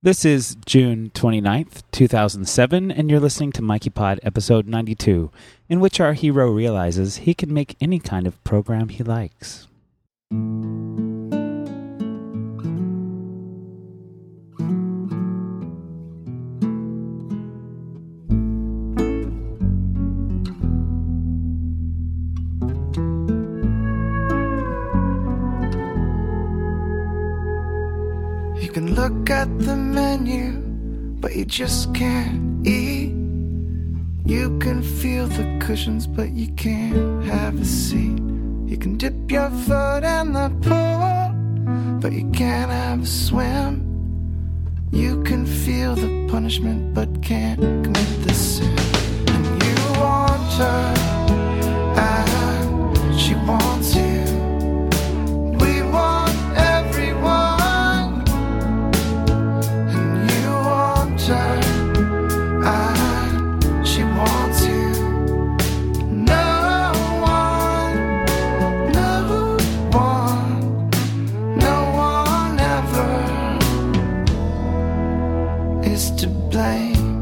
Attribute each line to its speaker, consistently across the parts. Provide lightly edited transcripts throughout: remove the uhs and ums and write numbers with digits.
Speaker 1: This is June 29th, 2007, and you're listening to Mikey Pod episode 92, in which our hero realizes he can make any kind of program he likes.
Speaker 2: You can look at the menu, but you just can't eat. You can feel the cushions, but you can't have a seat. You can dip your foot in the pool, but you can't have a swim. You can feel the punishment, but can't commit the sin. And you want her, and she wants you. We want everyone. And she wants you. No one ever is to blame.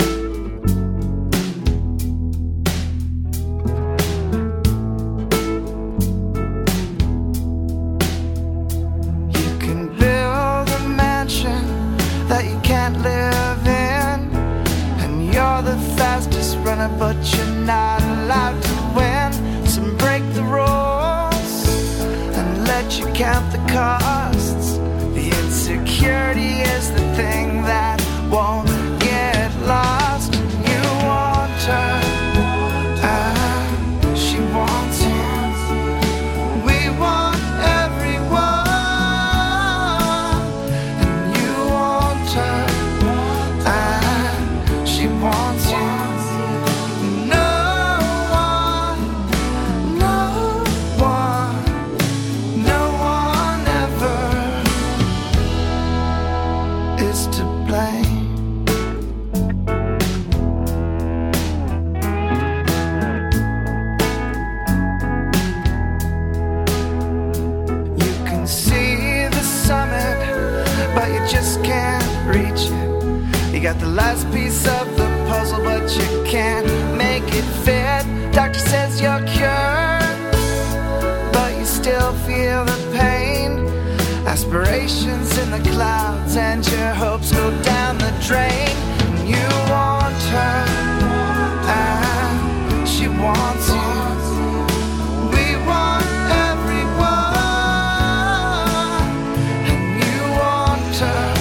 Speaker 2: You can build a mansion that you can't live in. You're the fastest runner, but you're not allowed to win. So break the rules and let you count the costs. The insecurity is the thing that won't get lost. You want her, and she wants you. We want everyone, and you want her. She wants you. No one ever is to blame. You can see the summit, but you just can't reach it. You got the last piece of the puzzle, but you can't make it fit. Doctor says you're cured, but you still feel the pain. Aspirations in the clouds and your hopes go down the drain. You want her, and she wants you. We want everyone, and you want her.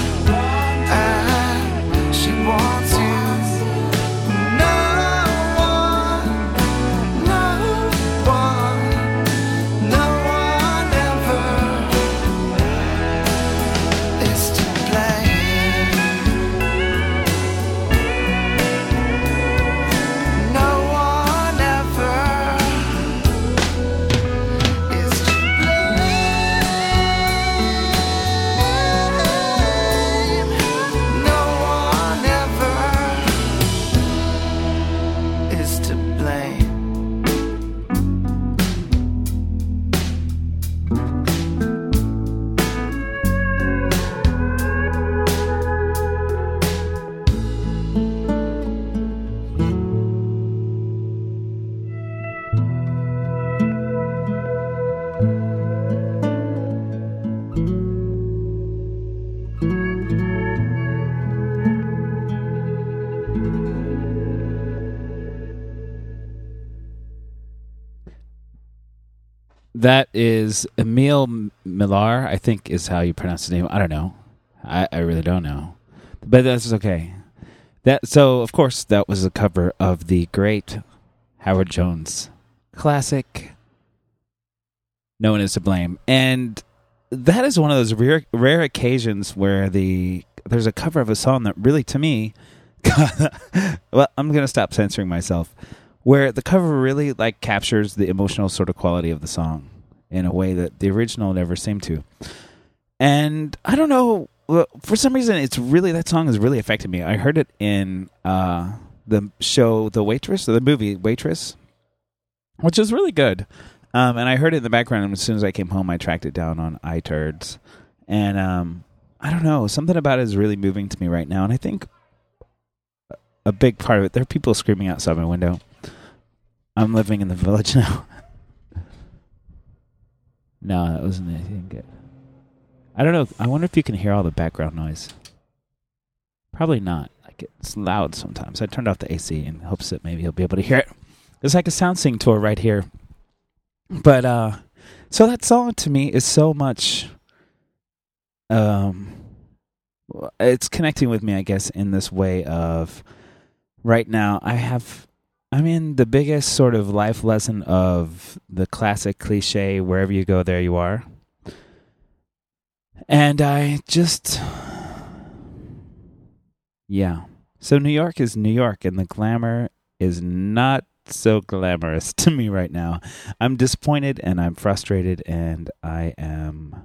Speaker 1: That is Emil Millar, I think is how you pronounce his name. I don't know. I really don't know. But that's okay. So, of course, that was a cover of the great Howard Jones classic, No One Is to Blame. And that is one of those rare occasions where there's a cover of a song that really, to me, well, I'm going to stop censoring myself, where the cover really captures the emotional sort of quality of the song in a way that the original never seemed to. And I don't know, for some reason, that song has really affected me. I heard it in the show The Waitress, or the movie Waitress, which is really good. And I heard it in the background, and as soon as I came home, I tracked it down on iTunes. And I don't know, something about it is really moving to me right now. And I think a big part of it, there are people screaming outside my window. I'm living in the village now. No, that wasn't anything good. I don't know. I wonder if you can hear all the background noise. Probably not. Like, it's loud sometimes. I turned off the AC in hopes that maybe you'll be able to hear it. It's like a sound sing tour right here. But, so that song to me is so much, it's connecting with me, I guess, in this way of, right now, I'm in the biggest sort of life lesson of the classic cliche, wherever you go, there you are. And I just, yeah. So New York is New York, and the glamour is not so glamorous to me right now. I'm disappointed, and I'm frustrated, and I am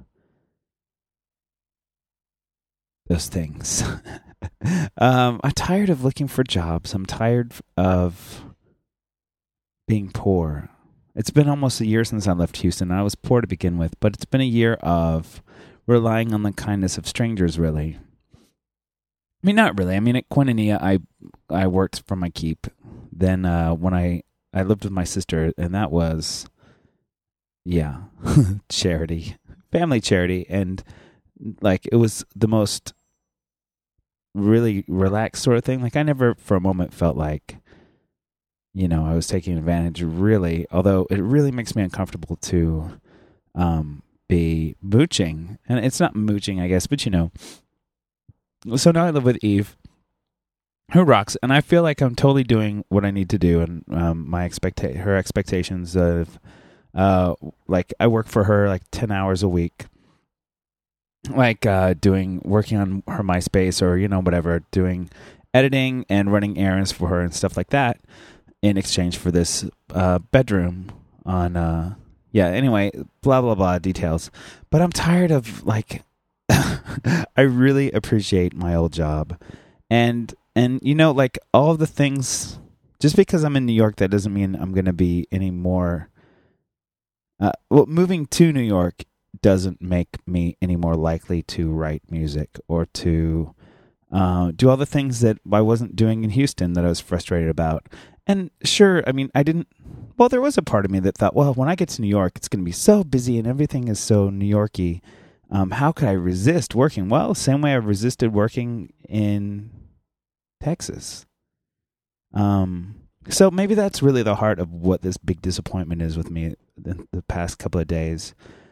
Speaker 1: those things. I'm tired of looking for jobs. I'm tired of being poor. It's been almost a year since I left Houston. I was poor to begin with, but it's been a year of relying on the kindness of strangers, really. I mean, not really. I mean, at Koinonia, I worked for my keep. Then when I lived with my sister, and that was, yeah, charity. Family charity. And, like, it was the most really relaxed sort of thing. Like, I never for a moment felt like, you know, I was taking advantage, really, although it really makes me uncomfortable to be mooching. And it's not mooching, I guess, but you know. So now I live with Eve, who rocks, and I feel like I'm totally doing what I need to do, and her expectations of, like, I work for her like 10 hours a week, like working on her MySpace or, you know, whatever, doing editing and running errands for her and stuff like that, in exchange for this bedroom on, anyway, blah, blah, blah, details. But I'm tired of, like, I really appreciate my old job. And you know, like, all of the things, just because I'm in New York, that doesn't mean I'm going to be any more, moving to New York doesn't make me any more likely to write music or to do all the things that I wasn't doing in Houston that I was frustrated about. And sure, I mean, there was a part of me that thought, well, when I get to New York, it's going to be so busy and everything is so New York-y. How could I resist working? Well, same way I've resisted working in Texas. So maybe that's really the heart of what this big disappointment is with me in the past couple of days,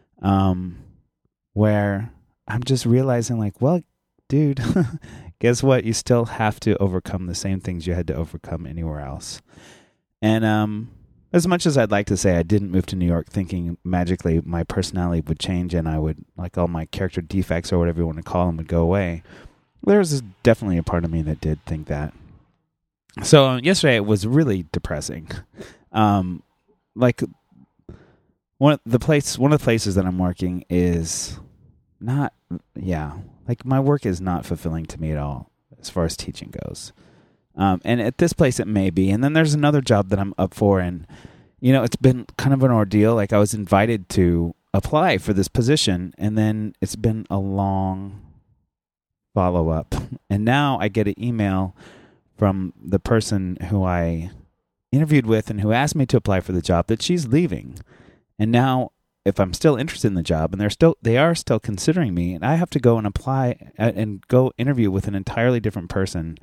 Speaker 1: where I'm just realizing, like, well, dude, guess what? You still have to overcome the same things you had to overcome anywhere else. And as much as I'd like to say I didn't move to New York thinking magically my personality would change and I would, like, all my character defects or whatever you want to call them would go away, there's definitely a part of me that did think that. So yesterday it was really depressing. Like, one of the places that I'm working is not, like, my work is not fulfilling to me at all as far as teaching goes. And at this place it may be. And then there's another job that I'm up for, and, you know, it's been kind of an ordeal. Like, I was invited to apply for this position, and then it's been a long follow-up. And now I get an email from the person who I interviewed with and who asked me to apply for the job that she's leaving. And now, if I'm still interested in the job, and they are still considering me, and I have to go and apply and go interview with an entirely different person.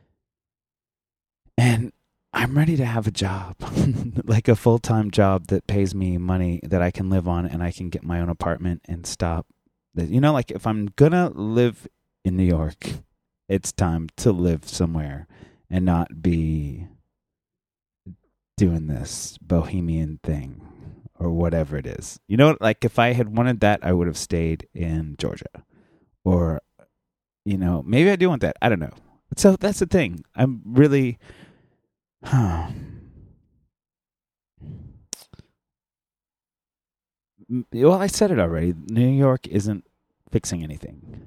Speaker 1: And I'm ready to have a job, like a full-time job that pays me money that I can live on, and I can get my own apartment and stop. You know, like, if I'm going to live in New York, it's time to live somewhere and not be doing this bohemian thing or whatever it is. You know, like, if I had wanted that, I would have stayed in Georgia. Or, you know, maybe I do want that. I don't know. So that's the thing. I'm really... Well, I said it already. New York isn't fixing anything.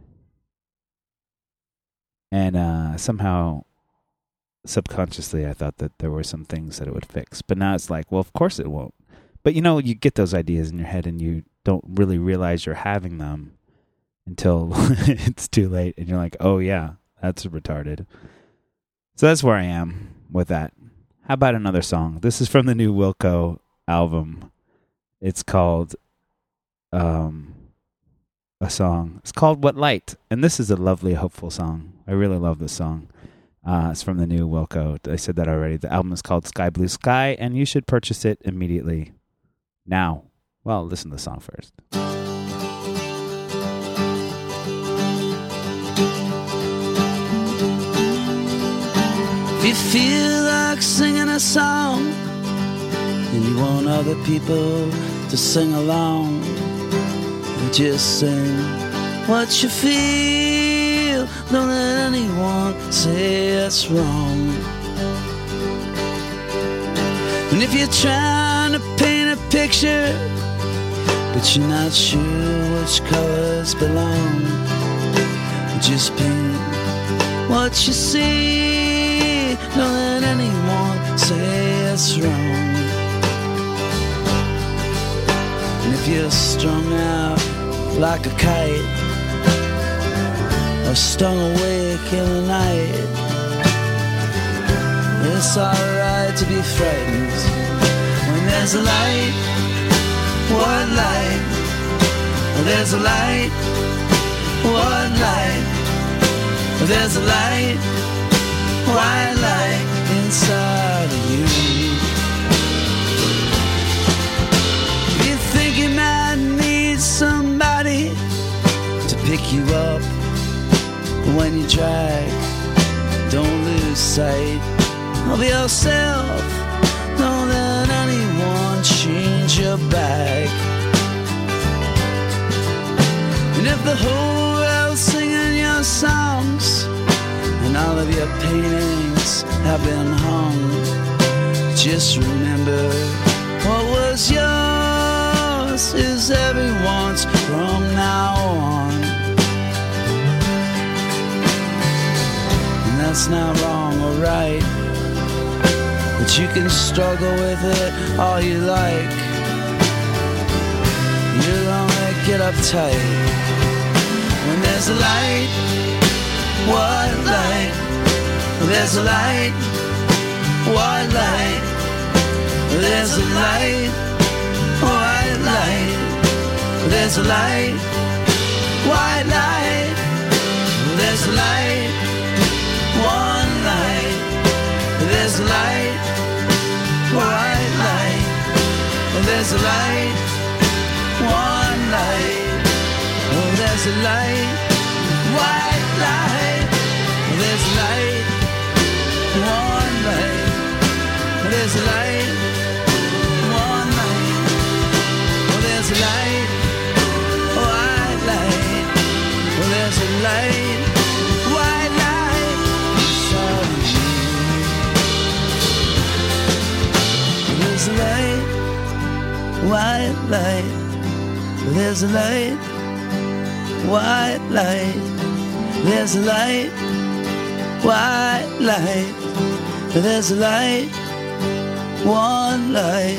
Speaker 1: And somehow, subconsciously, I thought that there were some things that it would fix. But now it's like, well, of course it won't. But, you know, you get those ideas in your head and you don't really realize you're having them until it's too late and you're like, oh yeah, that's retarded. So that's where I am with that. How about another song? This is from the new Wilco album. It's called a song. It's called What Light, and this is a lovely, hopeful song. I really love this song. It's from the new Wilco. I said that already. The album is called Sky Blue Sky, and you should purchase it immediately. Now. Well, listen to the song first.
Speaker 3: If you feel like singing a song and you want other people to sing along, just sing what you feel. Don't let anyone say it's wrong. And if you're trying to paint a picture but you're not sure which colors belong, just paint what you see. Don't let anyone say it's wrong. And if you're strung out like a kite or stung awake in the night, it's alright to be frightened when there's a light. What light? There's a light. What light? There's a light. White light inside of you. You think you might need somebody to pick you up when you drag. Don't lose sight of yourself. Don't let anyone change your back. And if the whole world's singing your songs and all of your paintings have been hung, just remember what was yours is everyone's from now on. And that's not wrong or right, but you can struggle with it all you like. You'll only get uptight when there's a light. What light? There's a light. What light? There's a light. White light. There's a light. White light. There's a light. One light. There's a light. White light. There's a light. One light. There's a light. White light. There's light. One light. There's a light. One light. There's a light. White light. There's a light. White light inside of you. There's a light. White light. There's a light. White light. There's a light. White light. There's a light. One light.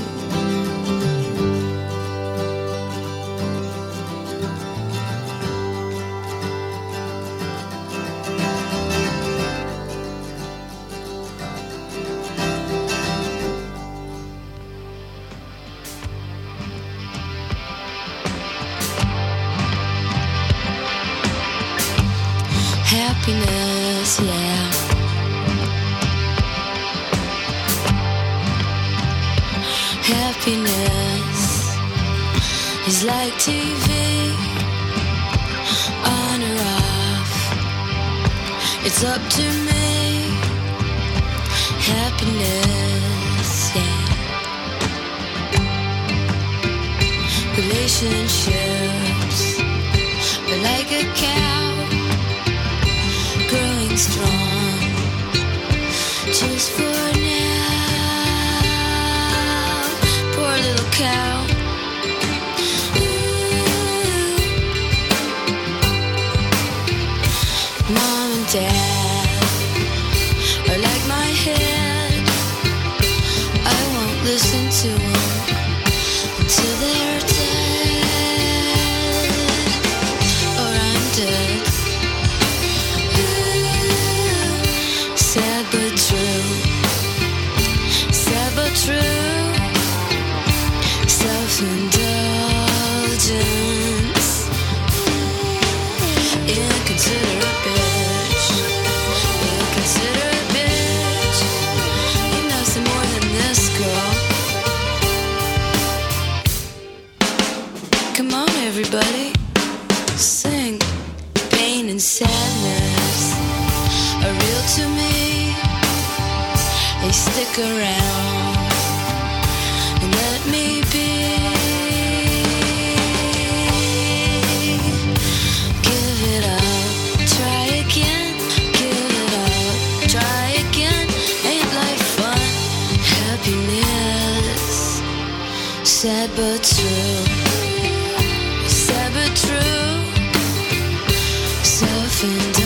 Speaker 4: Happiness, yeah. Happiness is like TV, on or off. It's up to me. Happiness, yeah. Relationships are like a cow growing strong just for now. Poor little cow. Ooh. Mom and Dad are like my head. I won't listen to them until they're dead, or I'm and sadness are real to me. They stick around and let me be. Give it up, try again. Give it up, try again. Ain't life fun? Happiness, sad but true. Sad but true. Self-indulgence.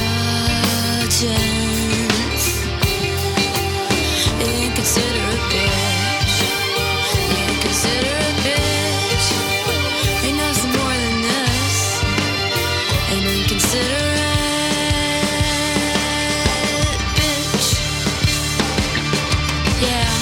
Speaker 4: Inconsiderate bitch. Inconsiderate bitch. Ain't nothing more than this. An inconsiderate bitch. Yeah.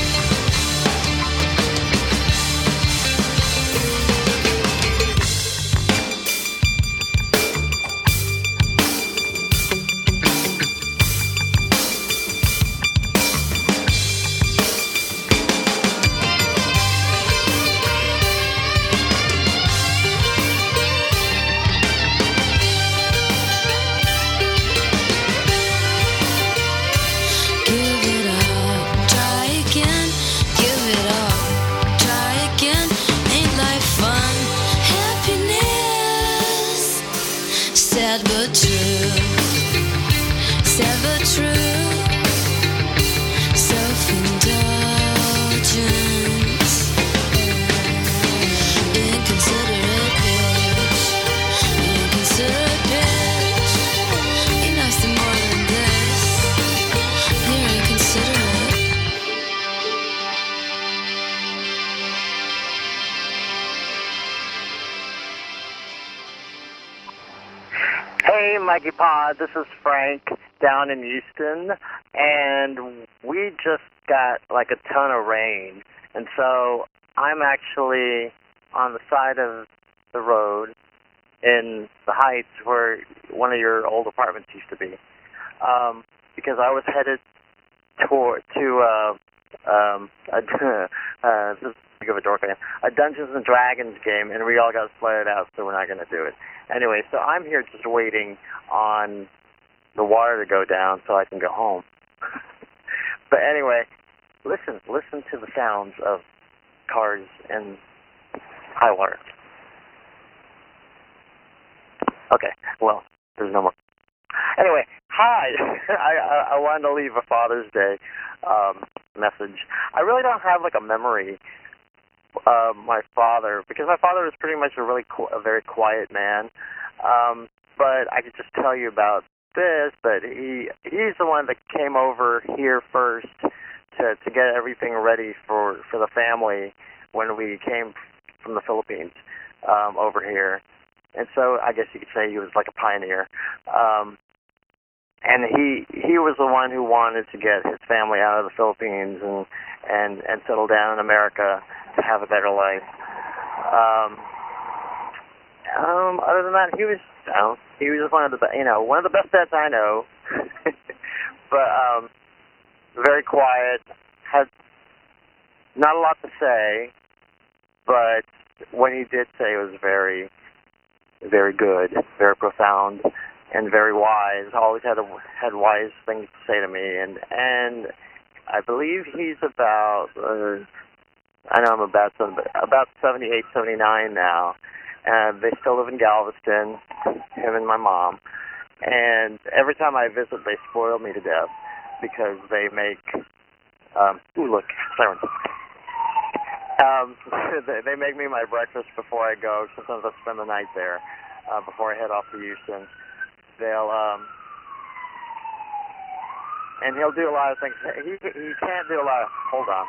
Speaker 4: Give it up, try again. Give it up, try again. Ain't life fun? Happiness, sad but true. Sad but true. Self-indulgence. Inconsiderate bitch. Inconsiderate bitch. Ain't nothing more than this. You're inconsiderate.
Speaker 5: Hey, Mikey Pod, this is Frank down in Houston, and we just got like a ton of rain, and so I'm actually on the side of the road in the Heights where one of your old apartments used to be, because I was headed this is big of a dork I am, a Dungeons and Dragons game, and we all got flooded out, so we're not going to do it. Anyway, so I'm here just waiting on the water to go down so I can go home. But anyway, listen to the sounds of cars and high water. Okay, well, there's no more. Anyway, hi. I wanted to leave a Father's Day message. I really don't have like a memory of my father, because my father was pretty much a very quiet man. But I could just tell you about this, that he's the one that came over here first to get everything ready for the family when we came from the Philippines over here. And so I guess you could say he was like a pioneer. And he was the one who wanted to get his family out of the Philippines and settle down in America to have a better life. Other than that, he was one of the best dads I know. But very quiet, had not a lot to say, but what he did say was very, very good, very profound, and very wise. Always had wise things to say to me, and I believe he's about I know I'm a bad son, but about 78, 79 now. And they still live in Galveston, him and my mom. And every time I visit, they spoil me to death because they make ooh, look, sirens. They make me my breakfast before I go. Sometimes I spend the night there before I head off to Houston. They'll and he'll do a lot of things. He can't do a lot of. Hold on.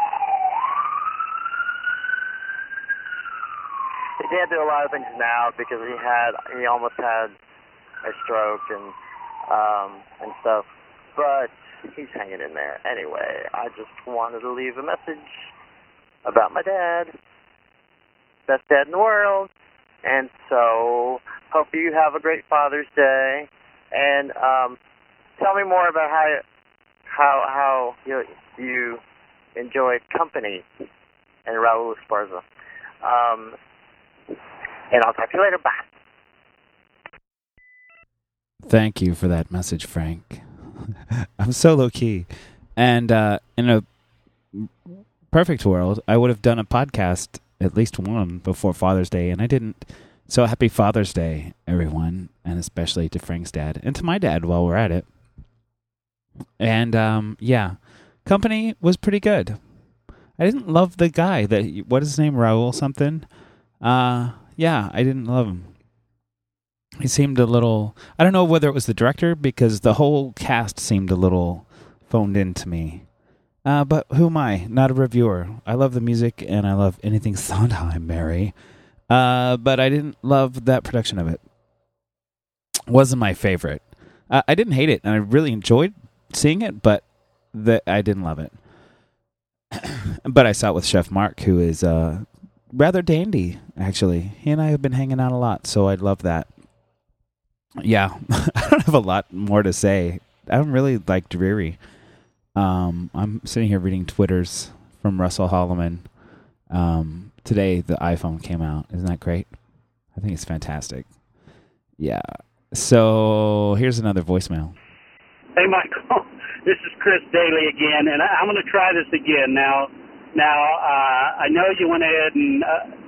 Speaker 5: He can't do a lot of things now because he almost had a stroke and stuff. But he's hanging in there. Anyway, I just wanted to leave a message about my dad. Best dad in the world. And so, hope you have a great Father's Day. And tell me more about how you enjoy company and Raul Esparza. And I'll talk to you later. Bye.
Speaker 1: Thank you for that message, Frank. I'm so low key. And in a perfect world, I would have done a podcast, at least one, before Father's Day, and I didn't. So happy Father's Day, everyone, and especially to Frank's dad and to my dad while we're at it. And yeah, company was pretty good. I didn't love the guy what is his name, Raul something? Yeah, I didn't love him. He seemed a little, I don't know whether it was the director, because the whole cast seemed a little phoned in to me. But who am I? Not a reviewer. I love the music, and I love anything Sondheim, Mary. But I didn't love that production of it. Wasn't my favorite. I didn't hate it, and I really enjoyed seeing it, but I didn't love it. But I saw it with Chef Mark, who is rather dandy, actually. He and I have been hanging out a lot, so I love that. Yeah, I don't have a lot more to say. I'm really like dreary. I'm sitting here reading Twitters from Russell Holloman. Today the iPhone came out. Isn't that great? I think it's fantastic. Yeah. So here's another voicemail.
Speaker 6: Hey, Michael. This is Chris Daly again, and I'm going to try this again. Now, I know you went ahead and,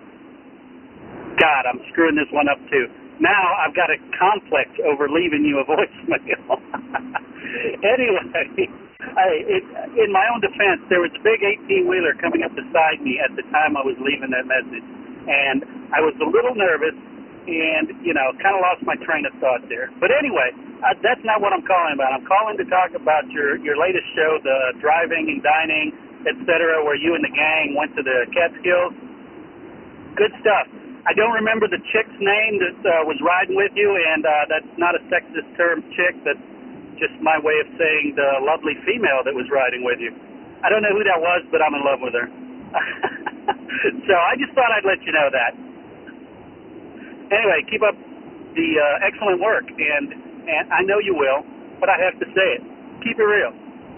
Speaker 6: God, I'm screwing this one up too. Now I've got a complex over leaving you a voicemail. Anyway, in my own defense, there was a big 18-wheeler coming up beside me at the time I was leaving that message, and I was a little nervous and, kind of lost my train of thought there. But anyway, that's not what I'm calling about. I'm calling to talk about your latest show, the driving and dining, etc., where you and the gang went to the Catskills. Good stuff. I don't remember the chick's name that was riding with you, and that's not a sexist term, chick. That's just my way of saying the lovely female that was riding with you. I don't know who that was, but I'm in love with her. So I just thought I'd let you know that. Anyway, keep up the excellent work, and I know you will, but I have to say it. Keep it real.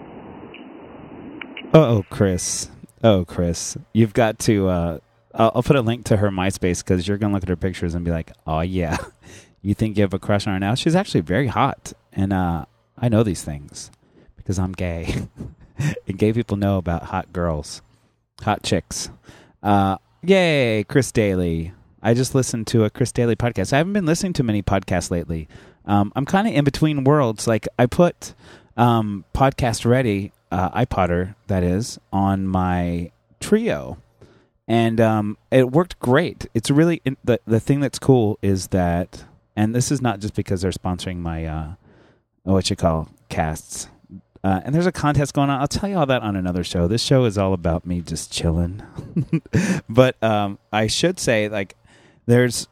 Speaker 1: Oh, Chris. You've got to... I'll put a link to her MySpace, because you're going to look at her pictures and be like, oh, yeah, you think you have a crush on her now? She's actually very hot, and I know these things because I'm gay. And gay people know about hot girls, hot chicks. Yay, Chris Daly. I just listened to a Chris Daly podcast. I haven't been listening to many podcasts lately. I'm kind of in between worlds. Like, I put Podcast Ready, iPodder, that is, on my Trio. And it worked great. It's really the thing that's cool is that, and this is not just because they're sponsoring my casts. And there's a contest going on. I'll tell you all that on another show. This show is all about me just chilling. But I should say, like, there's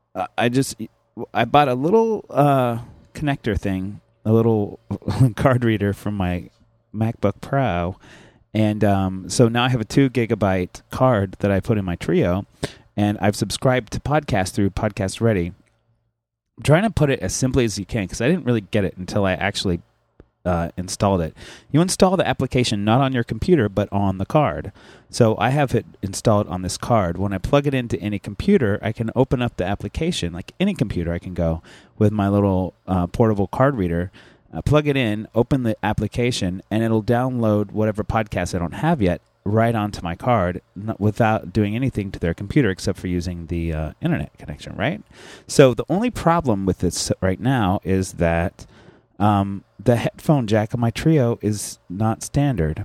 Speaker 1: I bought a little connector thing, a little card reader from my MacBook Pro. And so now I have a 2 gigabyte card that I put in my Trio, and I've subscribed to podcasts through Podcast Ready. I'm trying to put it as simply as you can, because I didn't really get it until I actually installed it. You install the application not on your computer, but on the card. So I have it installed on this card. When I plug it into any computer, I can open up the application. Like any computer, I can go with my little portable card reader, plug it in, open the application, and it'll download whatever podcast I don't have yet right onto my card without doing anything to their computer except for using the internet connection, right? So the only problem with this right now is that the headphone jack on my Trio is not standard.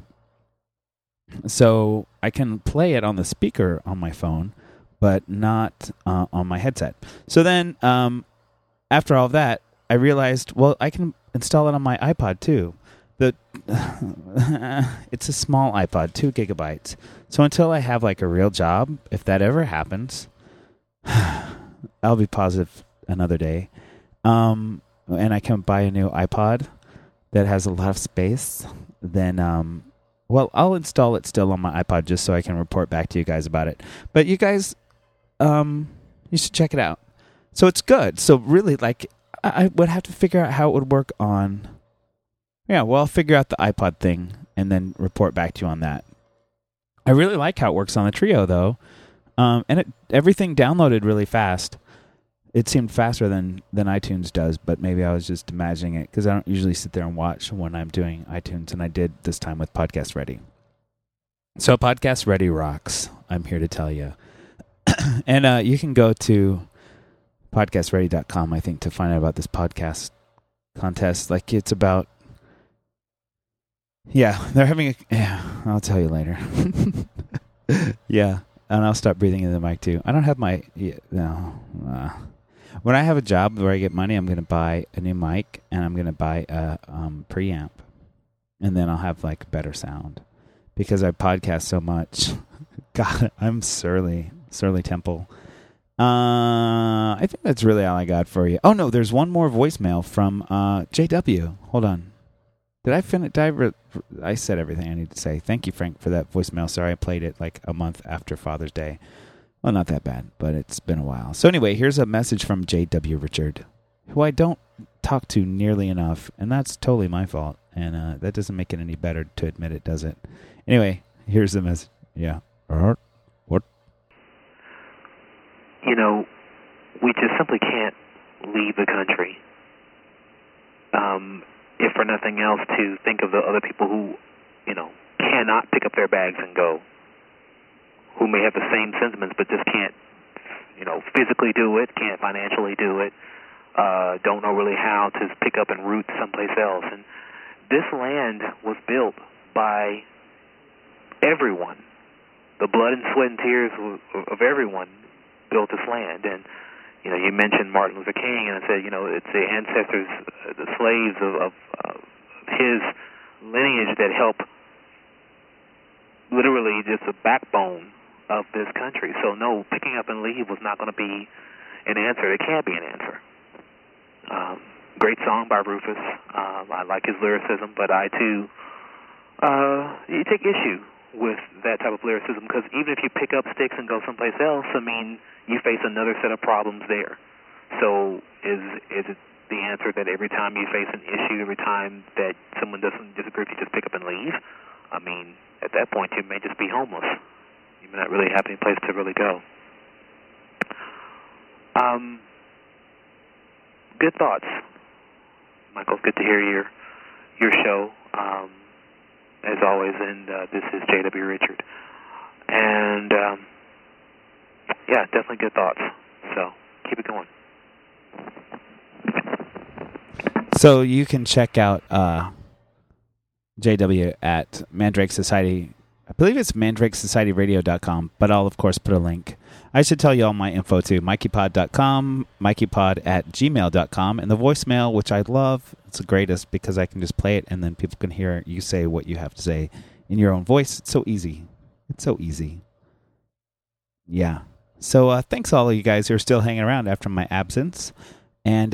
Speaker 1: So I can play it on the speaker on my phone, but not on my headset. So then after all of that, I realized, well, I can install it on my iPod too. It's a small iPod, 2 gigabytes. So until I have like a real job, if that ever happens, I'll be positive another day. And I can buy a new iPod that has a lot of space. Then, I'll install it still on my iPod just so I can report back to you guys about it. But you guys, you should check it out. So it's good. So really, like, I would have to figure out how it would work on... Yeah, well, I'll figure out the iPod thing and then report back to you on that. I really like how it works on the Trio, though. And everything downloaded really fast. it seemed faster than iTunes does, but maybe I was just imagining it because I don't usually sit there and watch when I'm doing iTunes, and I did this time with Podcast Ready. So Podcast Ready rocks, I'm here to tell you. And you can go to podcastready.com, I think, to find out about this podcast contest. Like, it's about... Yeah, they're having a... Yeah, I'll tell you later. Yeah, and I'll stop breathing into the mic, too. I don't have my... No. When I have a job where I get money, I'm going to buy a new mic, and I'm going to buy a preamp. And then I'll have, like, better sound. Because I podcast so much. God, I'm surly Temple. I think that's really all I got for you. Oh, no, there's one more voicemail from JW. Hold on. Did I finish? I said everything I need to say. Thank you, Frank, for that voicemail. Sorry I played it like a month after Father's Day. Well, not that bad, but it's been a while. So anyway, here's a message from JW Richard, who I don't talk to nearly enough, and that's totally my fault. And that doesn't make it any better to admit it, does it? Anyway, here's the message. Yeah. What?
Speaker 7: You know, we just simply can't leave the country. If for nothing else, to think of the other people who, you know, cannot pick up their bags and go, who may have the same sentiments but just can't, you know, physically do it, can't financially do it, don't know really how to pick up and root someplace else. And this land was built by everyone. The blood and sweat and tears of everyone built this land. And, you know, you mentioned Martin Luther King, and I said, you know, it's the ancestors, the slaves of his lineage that help literally just the backbone of this country. So, no, picking up and leave was not going to be an answer. It can't be an answer. Great song by Rufus. I like his lyricism, but I, too, you take issue with that type of lyricism, because even if you pick up sticks and go someplace else, I mean, you face another set of problems there. So is it the answer that every time you face an issue, every time that someone doesn't disagree, you just pick up and leave? I mean, at that point, you may just be homeless. You may not really have any place to really go. Good thoughts, Michael. Good to hear your show. As always, and this is J.W. Richard. And, yeah, definitely good thoughts. So, keep it going.
Speaker 1: So you can check out JW at Mandrake Society. I believe it's mandrakesocietyradio.com, but I'll, of course, put a link. I should tell you all my info, too. MikeyPod.com, MikeyPod@gmail.com, and the voicemail, which I love. It's the greatest because I can just play it, and then people can hear you say what you have to say in your own voice. It's so easy. It's so easy. Yeah. So thanks all of you guys who are still hanging around after my absence. And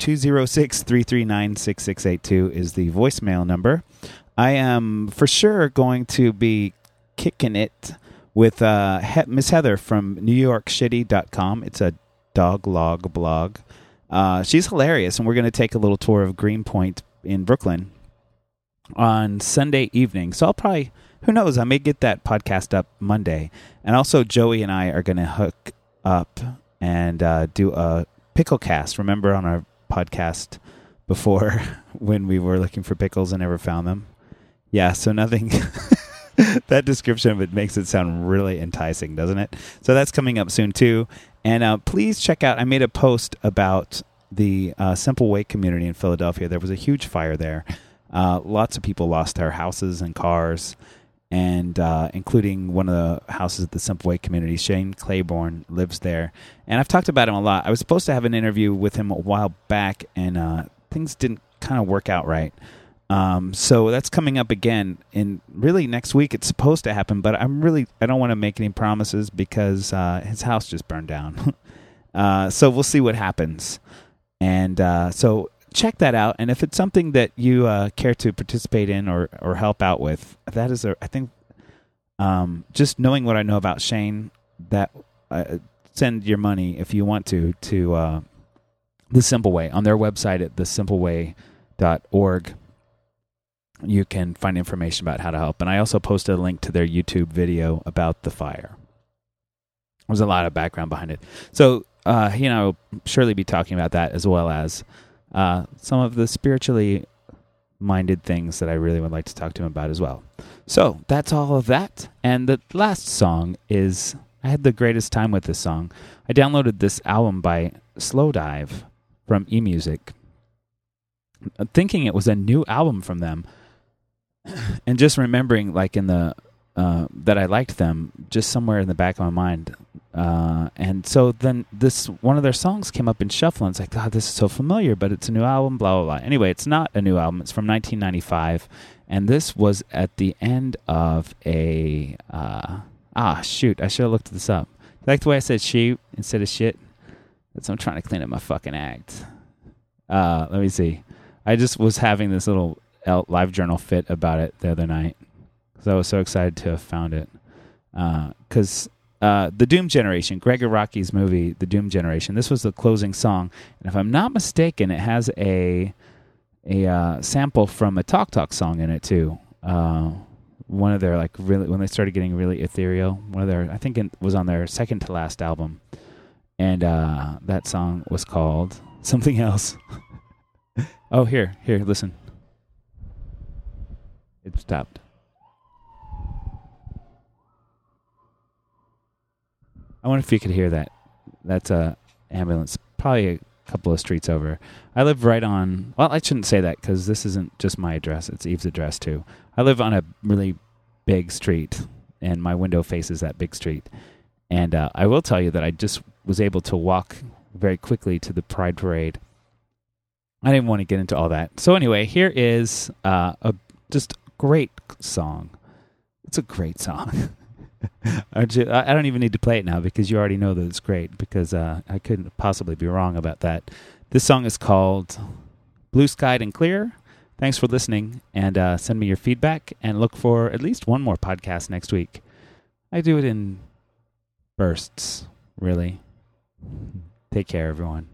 Speaker 1: 206-339-6682 is the voicemail number. I am for sure going to be kicking it with Miss Heather from NewYorkShitty.com. It's a dog log blog. She's hilarious, and we're going to take a little tour of Greenpoint in Brooklyn on Sunday evening. So I'll probably, who knows, I may get that podcast up Monday. And also Joey and I are going to hook up and do a pickle cast. Remember on our podcast before when we were looking for pickles and never found them? Yeah, so nothing... That description of it makes it sound really enticing, doesn't it? So that's coming up soon, too. And please check out, I made a post about the Simple Way community in Philadelphia. There was a huge fire there. Lots of people lost their houses and cars, and including one of the houses of the Simple Way community. Shane Claiborne lives there. And I've talked about him a lot. I was supposed to have an interview with him a while back, and things didn't kind of work out right. So that's coming up again in really next week. It's supposed to happen, but I don't want to make any promises because his house just burned down. So we'll see what happens. And so check that out. And if it's something that you care to participate in or help out with, that is, I think, just knowing what I know about Shane, that send your money if you want to The Simple Way on their website at thesimpleWay.org. You can find information about how to help. And I also posted a link to their YouTube video about the fire. There's a lot of background behind it. So surely be talking about that as well as some of the spiritually minded things that I really would like to talk to him about as well. So that's all of that. And the last song is, I had the greatest time with this song. I downloaded this album by Slowdive from eMusic, thinking it was a new album from them, and just remembering like in the that I liked them just somewhere in the back of my mind. And so then this one of their songs came up in shuffle, and it's like, God, this is so familiar, but it's a new album, blah, blah, blah. Anyway, it's not a new album. It's from 1995, and this was at the end of a... I should have looked this up. You like the way I said shoot instead of shit? I'm trying to clean up my fucking act. Let me see. I just was having this little live journal fit about it the other night because I was so excited to have found it. Because the Doom Generation, Greg Araki's movie, The Doom Generation, this was the closing song. And if I'm not mistaken, it has a sample from a Talk Talk song in it too. One of their, like, really, when they started getting really ethereal, I think it was on their second to last album. And that song was called something else. Oh, here, listen. It stopped. I wonder if you could hear that. That's a ambulance, probably a couple of streets over. I live right on... Well, I shouldn't say that because this isn't just my address. It's Eve's address, too. I live on a really big street, and my window faces that big street. And I will tell you that I just was able to walk very quickly to the Pride Parade. I didn't want to get into all that. So anyway, here is a just great song. It's a great song. I don't even need to play it now because you already know that it's great, because I couldn't possibly be wrong about that. This song is called Blue Skied and Clear. Thanks for listening, and send me your feedback, and look for at least one more podcast next week. I do it in bursts, really. Take care, everyone.